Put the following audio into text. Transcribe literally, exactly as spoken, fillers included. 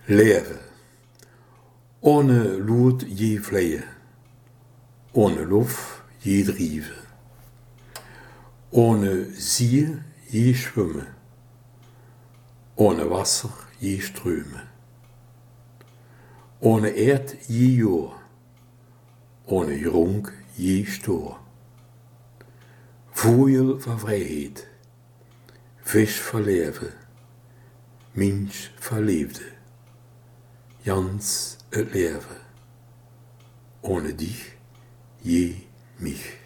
Leven. Ohne Lut je vleien. Ohne Luft je drieven. Ohne Zie je schwimmen. Ohne Wasser je strömen. Ohne Erd je Jord. Ohne Jronk je Stoor. Vogel van vrijheid. Vis van leven. Mens van liefde. Jans het leven. Ohne dich je mich.